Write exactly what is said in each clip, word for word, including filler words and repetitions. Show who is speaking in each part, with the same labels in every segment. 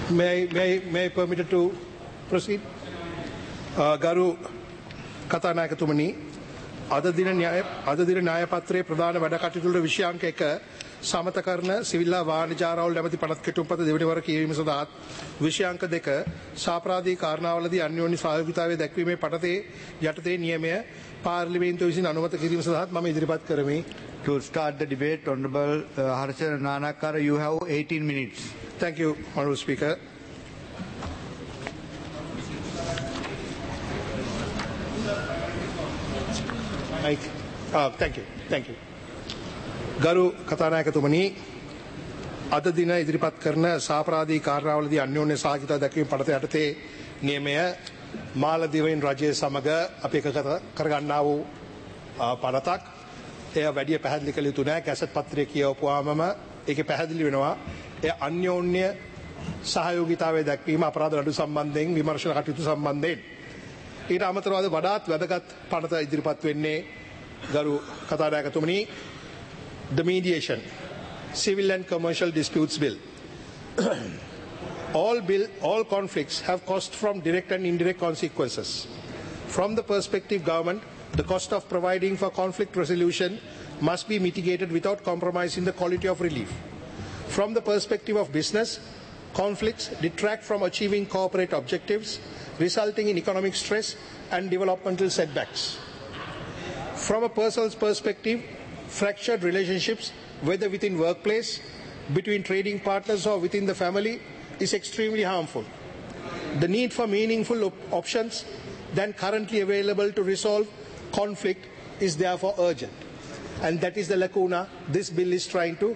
Speaker 1: May, may, may I permitted to proceed? ගරු කතානායකතුමනි, අද දින න්‍යාය අද දින න්‍යාය පත්‍රයේ ප්‍රධාන වැඩ කටයුතු වල විෂයාංක එක සමත කරන සිවිල් වාණිජ ආරවුල් නැමැති පනත් කෙටුම්පත දෙවැනි වර කියවීම සඳහා විෂයාංක දෙක සාපරාධී කාරණාවලදී අන්‍යෝන්‍ය සහයෝගීතාවය දැක්වීමේ පටතේ යටතේ නියමය පාර්ලිමේන්තුව විසින් අනුමත කිරීම සඳහා මම ඉදිරිපත් කරමි.
Speaker 2: To start the debate, Honorable uh, Harsha Nanakara, you have eighteen minutes.
Speaker 1: Thank you, Honorable Speaker. Mike. Uh, thank you. Thank you. ගරු කතානායකතුමනි, අද දින ඉදිරිපත් කරන සාපරාධී කාර්යාවලදී අන්‍යෝන්‍ය සහභාගීතාව දැක්වීම පනත යටතේ නියමය මාලදීවයින් රජය සමග අපි එකගත කරගන්නා වූ පනතක්. එය වැඩි පැහැදිලි කළ යුතු නැහැ. කැසට් පත්‍රය කියවපුවාමම ඒකේ පැහැදිලි වෙනවා. එය අන්‍යෝන්‍ය සහයෝගීතාවය දැක්වීම අපරාධ නඩු සම්බන්ධයෙන් විමර්ශන කටයුතු සම්බන්ධයෙන්. ඊට අමතරව වඩාත් වැදගත් පනත ඉදිරිපත් වෙන්නේ ගරු කතානායකතුමනි, the mediation civil and commercial disputes bill. all bill all conflicts have cost from direct and indirect consequences. From the perspective government, the cost of providing for conflict resolution must be mitigated without compromising the quality of relief. From the perspective of business, conflicts detract from achieving corporate objectives, resulting in economic stress and developmental setbacks. From a person's perspective, fractured relationships, whether within workplace, between trading partners or within the family, is extremely harmful. The need for meaningful op options than currently available to resolve conflict is therefore urgent. And that is the lacuna this bill is trying to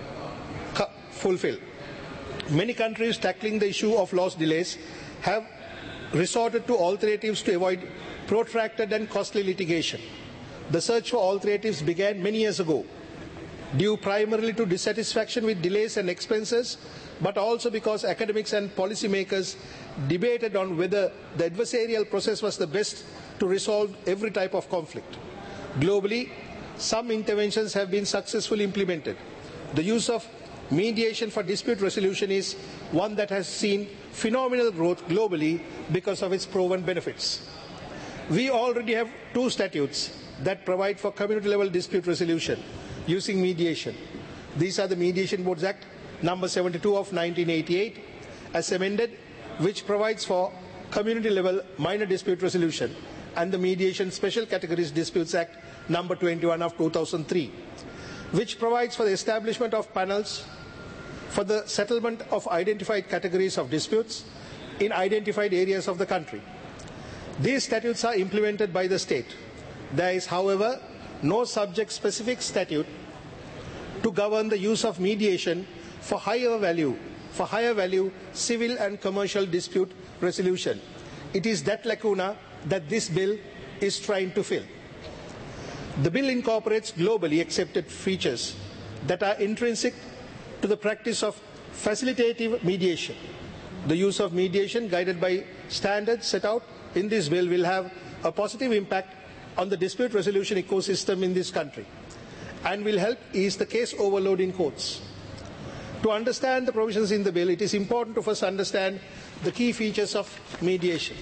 Speaker 1: fulfill. Many countries tackling the issue of loss delays have resorted to alternatives to avoid protracted and costly litigation. The search for alternatives began many years ago, due primarily to dissatisfaction with delays and expenses, but also because academics and policymakers debated on whether the adversarial process was the best to resolve every type of conflict. Globally, some interventions have been successfully implemented. The use of mediation for dispute resolution is one that has seen phenomenal growth globally because of its proven benefits. We already have two statutes that provide for community-level dispute resolution using mediation. These are the Mediation Boards Act number seventy-two of nineteen eighty-eight as amended, which provides for community-level minor dispute resolution, and the Mediation Special Categories Disputes Act number twenty-one of two thousand three, which provides for the establishment of panels for the settlement of identified categories of disputes in identified areas of the country. These statutes are implemented by the state. There is, however, no subject-specific statute to govern the use of mediation for higher value, for higher value civil and commercial dispute resolution. It is that lacuna that this bill is trying to fill. The bill incorporates globally accepted features that are intrinsic to the practice of facilitative mediation. The use of mediation guided by standards set out in this bill will have a positive impact on the dispute resolution ecosystem in this country and will help ease the case overload in courts. To understand the provisions in the bill, it is important to first understand the key features of mediation.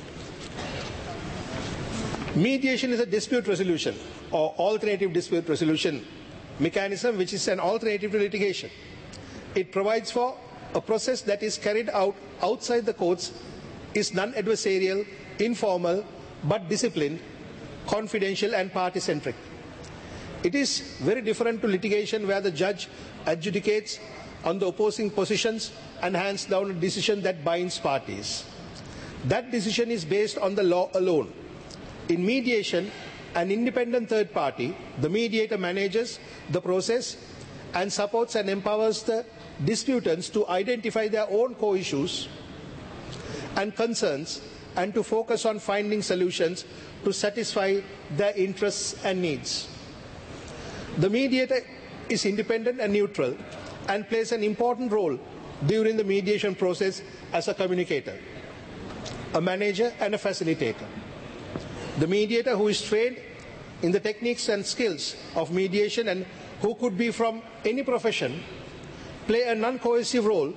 Speaker 1: Mediation is a dispute resolution or alternative dispute resolution mechanism which is an alternative to litigation. It provides for a process that is carried out outside the courts, is non-adversarial, informal, but disciplined, confidential and party-centric. It is very different to litigation where the judge adjudicates on the opposing positions and hands down a decision that binds parties. That decision is based on the law alone. In mediation, an independent third party, the mediator, manages the process and supports and empowers the disputants to identify their own co-issues and concerns and to focus on finding solutions to satisfy their interests and needs. The mediator is independent and neutral and plays an important role during the mediation process as a communicator, a manager and a facilitator. The mediator, who is trained in the techniques and skills of mediation and who could be from any profession, play a non-cohesive role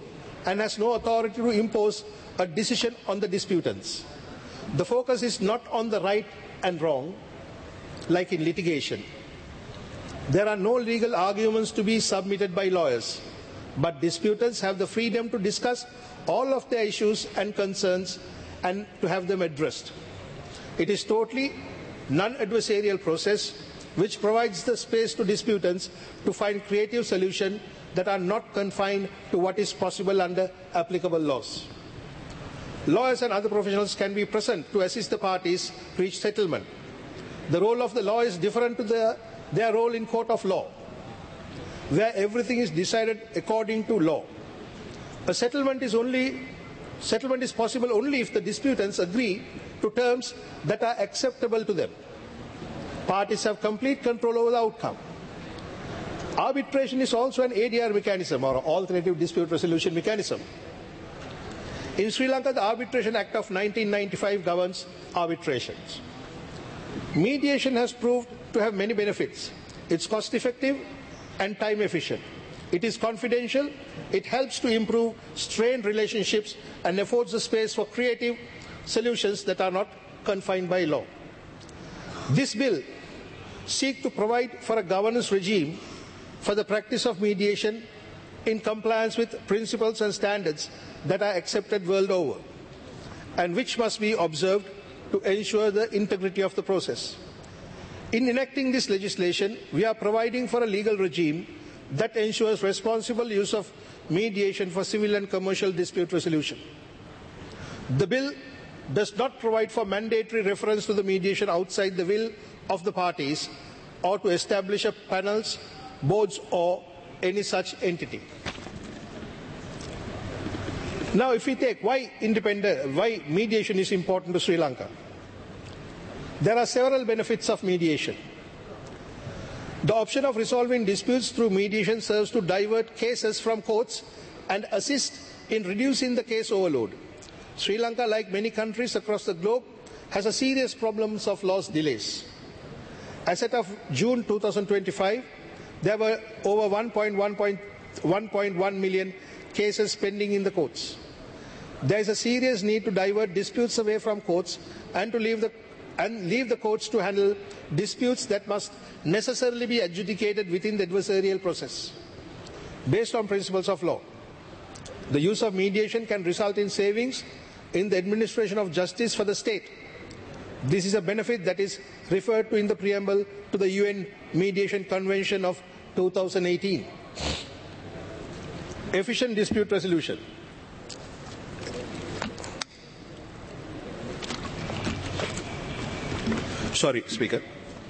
Speaker 1: and has no authority to impose a decision on the disputants. The focus is not on the right and wrong, like in litigation. There are no legal arguments to be submitted by lawyers, but disputants have the freedom to discuss all of their issues and concerns and to have them addressed. It is totally non-adversarial process which provides the space to disputants to find creative solutions that are not confined to what is possible under applicable laws. Lawyers and other professionals can be present to assist the parties reach settlement. The role of the law is different to the, their role in court of law, where everything is decided according to law. A settlement is only settlement is possible only if the disputants agree to terms that are acceptable to them. Parties have complete control over the outcome. Arbitration is also an A D R mechanism, or alternative dispute resolution mechanism. In Sri Lanka, the Arbitration Act of nineteen ninety-five governs arbitrations. Mediation has proved to have many benefits. It's cost-effective and time-efficient. It is confidential. It helps to improve strained relationships and affords a space for creative solutions that are not confined by law. This bill seeks to provide for a governance regime for the practice of mediation in compliance with principles and standards that are accepted world over and which must be observed to ensure the integrity of the process. In enacting this legislation, we are providing for a legal regime that ensures responsible use of mediation for civil and commercial dispute resolution. The bill does not provide for mandatory reference to the mediation outside the will of the parties or to establish a panels, boards or any such entity. Now, if we take why independent, why mediation is important to Sri Lanka, there are several benefits of mediation. The option of resolving disputes through mediation serves to divert cases from courts and assist in reducing the case overload. Sri Lanka, like many countries across the globe, has a serious problem of lost delays. As of June two thousand twenty-five, there were over one point one million cases pending in the courts. There is a serious need to divert disputes away from courts and to leave the, and leave the courts to handle disputes that must necessarily be adjudicated within the adversarial process based on principles of law. The use of mediation can result in savings in the administration of justice for the state. This is a benefit that is referred to in the preamble to the U N Mediation Convention of two thousand eighteen. Efficient dispute resolution. Sorry, Speaker.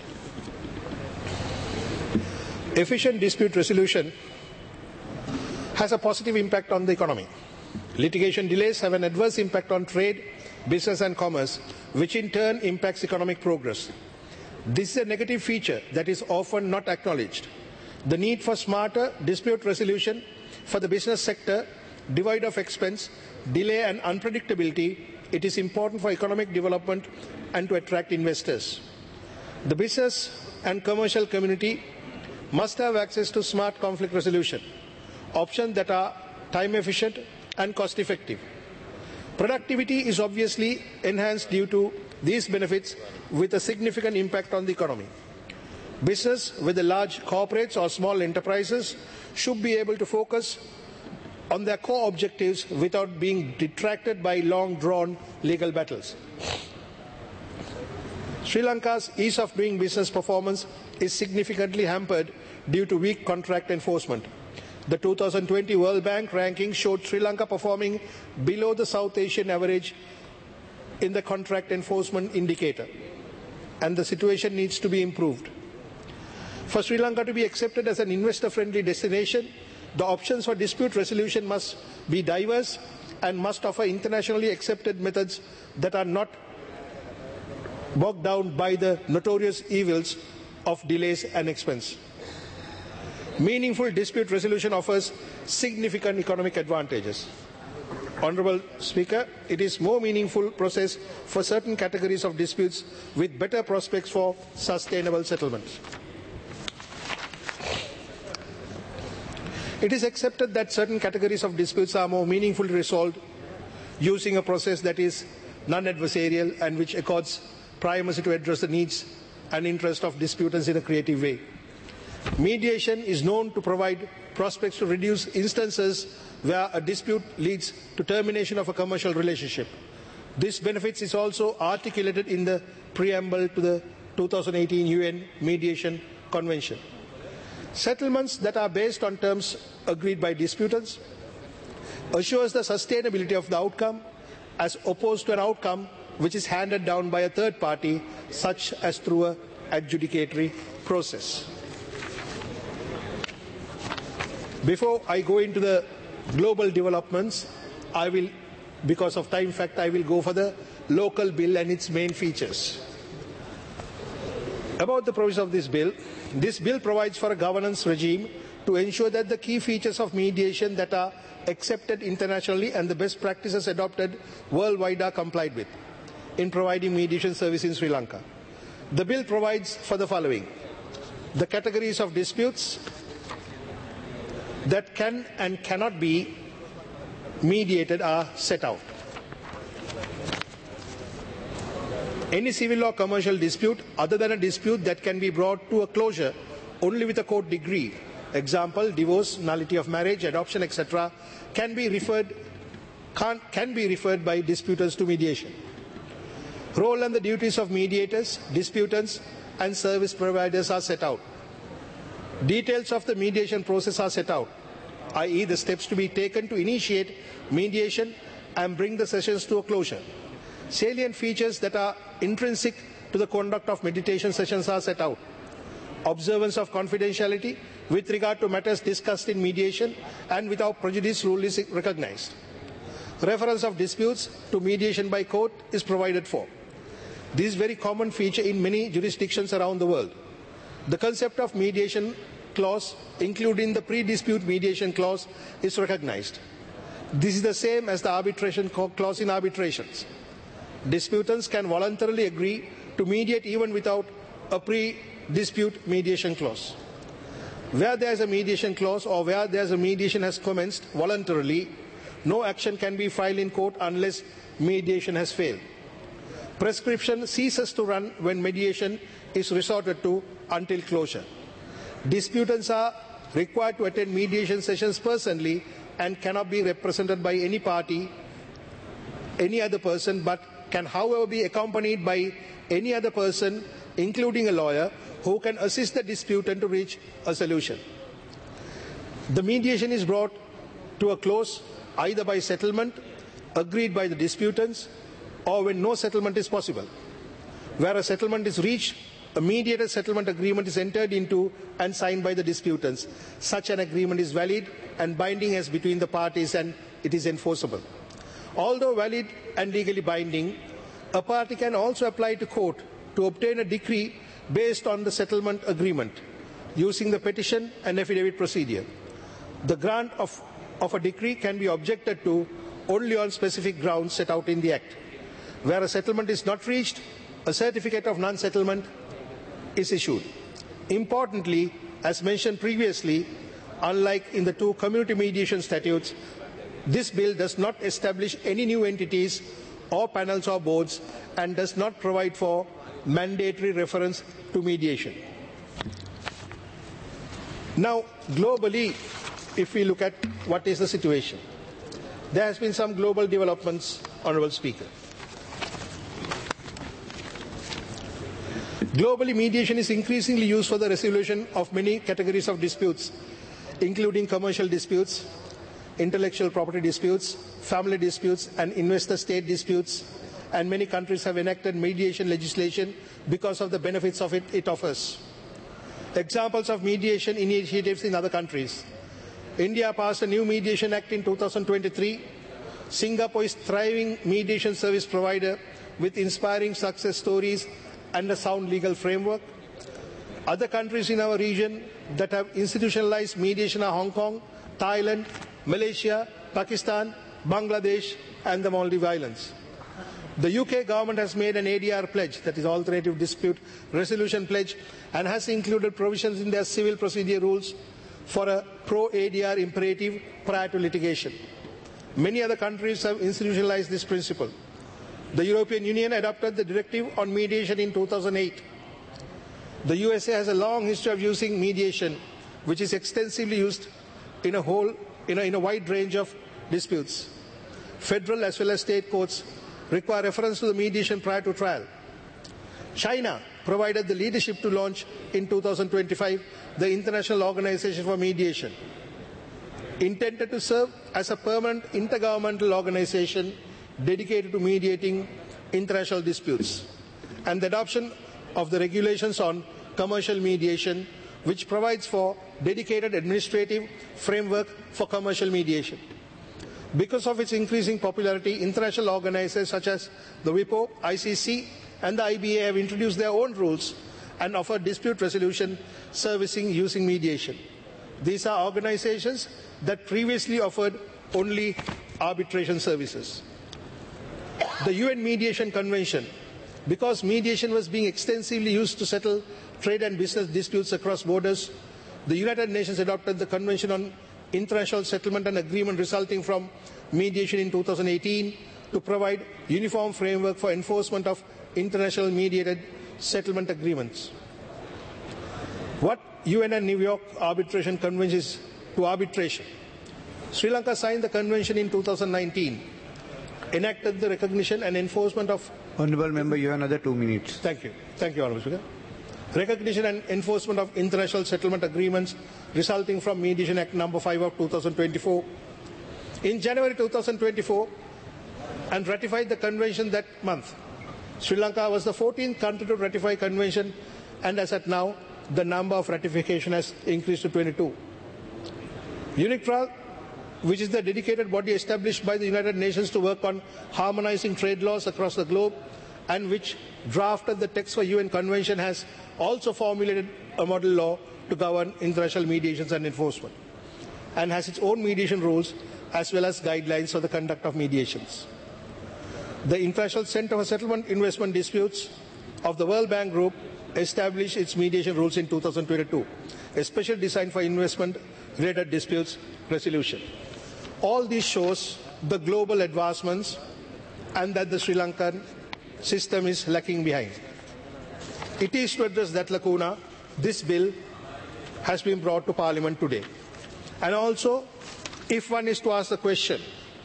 Speaker 1: Efficient dispute resolution has a positive impact on the economy. Litigation delays have an adverse impact on trade, business and commerce, which in turn impacts economic progress. This is a negative feature that is often not acknowledged. The need for smarter dispute resolution for the business sector, devoid of expense, delay and unpredictability, it is important for economic development and to attract investors. The business and commercial community must have access to smart conflict resolution, options that are time efficient and cost effective. Productivity is obviously enhanced due to these benefits with a significant impact on the economy. Business, whether large corporates or small enterprises, should be able to focus on their core objectives without being detracted by long-drawn legal battles. Sri Lanka's ease of doing business performance is significantly hampered due to weak contract enforcement. The two thousand twenty World Bank ranking showed Sri Lanka performing below the South Asian average in the contract enforcement indicator, and the situation needs to be improved. For Sri Lanka to be accepted as an investor-friendly destination, the options for dispute resolution must be diverse and must offer internationally accepted methods that are not bogged down by the notorious evils of delays and expense. Meaningful dispute resolution offers significant economic advantages. Honourable Speaker, it is a more meaningful process for certain categories of disputes with better prospects for sustainable settlements. It is accepted that certain categories of disputes are more meaningfully resolved using a process that is non-adversarial and which accords primacy to address the needs and interests of disputants in a creative way. Mediation is known to provide prospects to reduce instances where a dispute leads to termination of a commercial relationship. This benefit is also articulated in the preamble to the two thousand eighteen U N Mediation Convention. Settlements that are based on terms agreed by disputants assures the sustainability of the outcome as opposed to an outcome which is handed down by a third party, such as through an adjudicatory process. Before I go into the global developments, I will, because of time factor, I will go for the local bill and its main features. About the provisions of this bill, this bill provides for a governance regime to ensure that the key features of mediation that are accepted internationally and the best practices adopted worldwide are complied with in providing mediation service in Sri Lanka. The bill provides for the following: the categories of disputes that can and cannot be mediated are set out. Any civil or commercial dispute other than a dispute that can be brought to a closure only with a court decree, example, divorce, nullity of marriage, adoption, et cetera, can be referred can, can be referred by disputants to mediation. Role and the duties of mediators, disputants, and service providers are set out. Details of the mediation process are set out, that is the steps to be taken to initiate mediation and bring the sessions to a closure. Salient features that are intrinsic to the conduct of mediation sessions are set out. Observance of confidentiality with regard to matters discussed in mediation and without prejudice rule is recognized. Reference of disputes to mediation by court is provided for. This is a very common feature in many jurisdictions around the world. The concept of mediation clause, including the pre-dispute mediation clause, is recognized. This is the same as the arbitration clause in arbitrations. Disputants can voluntarily agree to mediate even without a pre-dispute mediation clause. Where there is a mediation clause or where there is a mediation has commenced voluntarily, no action can be filed in court unless mediation has failed. Prescription ceases to run when mediation is resorted to until closure. Disputants are required to attend mediation sessions personally and cannot be represented by any party, any other person, but can however be accompanied by any other person, including a lawyer, who can assist the disputant to reach a solution. The mediation is brought to a close either by settlement agreed by the disputants or when no settlement is possible. Where a settlement is reached, a mediated settlement agreement is entered into and signed by the disputants. Such an agreement is valid and binding as between the parties, and it is enforceable. Although valid and legally binding, a party can also apply to court to obtain a decree based on the settlement agreement using the petition and affidavit procedure. The grant of, of a decree can be objected to only on specific grounds set out in the Act. Where a settlement is not reached, a certificate of non-settlement is issued. Importantly, as mentioned previously, unlike in the two community mediation statutes, this bill does not establish any new entities or panels or boards and does not provide for mandatory reference to mediation. Now, globally, if we look at what is the situation, there has been some global developments, Honourable Speaker. Globally, mediation is increasingly used for the resolution of many categories of disputes, including commercial disputes, intellectual property disputes, family disputes, and investor-state disputes, and many countries have enacted mediation legislation because of the benefits of it, it offers. Examples of mediation initiatives in other countries. India passed a new Mediation Act in two thousand twenty-three. Singapore is a thriving mediation service provider with inspiring success stories and a sound legal framework. Other countries in our region that have institutionalized mediation are Hong Kong, Thailand, Malaysia, Pakistan, Bangladesh, and the Maldives Islands. The U K government has made an A D R pledge, that is Alternative Dispute Resolution Pledge, and has included provisions in their civil procedure rules for a pro-A D R imperative prior to litigation. Many other countries have institutionalized this principle. The European Union adopted the directive on mediation in two thousand eight. The U S A has a long history of using mediation, which is extensively used in a, whole, in a, in a wide range of disputes. Federal as well as state courts require reference to the mediation prior to trial. China provided the leadership to launch in two thousand twenty-five the International Organization for Mediation, intended to serve as a permanent intergovernmental organization dedicated to mediating international disputes, and the adoption of the regulations on commercial mediation, which provides for dedicated administrative framework for commercial mediation. Because of its increasing popularity, international organizers such as the WIPO, I C C, and the I B A have introduced their own rules and offer dispute resolution servicing using mediation. These are organizations that previously offered only arbitration services. The U N Mediation Convention, because mediation was being extensively used to settle trade and business disputes across borders, the United Nations adopted the Convention on International Settlement and Agreement resulting from mediation in two thousand eighteen to provide uniform framework for enforcement of international mediated settlement agreements. What U N and New York Arbitration Convention is to arbitration. Sri Lanka signed the convention in two thousand nineteen, enacted the recognition and enforcement of...
Speaker 2: Honourable Member, you have another two minutes.
Speaker 1: Thank you. Thank you, Honourable Speaker. Recognition and enforcement of international settlement agreements resulting from Mediation Act number five of two thousand twenty-four. In January two thousand twenty-four, and ratified the convention that month. Sri Lanka was the fourteenth country to ratify convention, and as at now, the number of ratification has increased to twenty-two. UNICTRAL, which is the dedicated body established by the United Nations to work on harmonizing trade laws across the globe, and which drafted the text for U N Convention, has also formulated a model law to govern international mediations and enforcement, and has its own mediation rules as well as guidelines for the conduct of mediations. The International Center for Settlement Investment Disputes of the World Bank Group established its mediation rules in two thousand twenty-two, especially designed for investment-related disputes resolution. All this shows the global advancements and that the Sri Lankan system is lagging behind. It is to address that lacuna, this bill has been brought to Parliament today. And also, if one is to ask the question,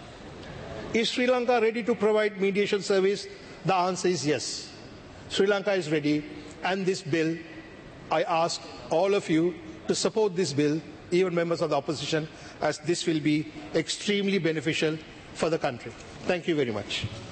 Speaker 1: is Sri Lanka ready to provide mediation service? The answer is yes. Sri Lanka is ready, and this bill, I ask all of you to support this bill, even members of the opposition, as this will be extremely beneficial for the country. Thank you very much.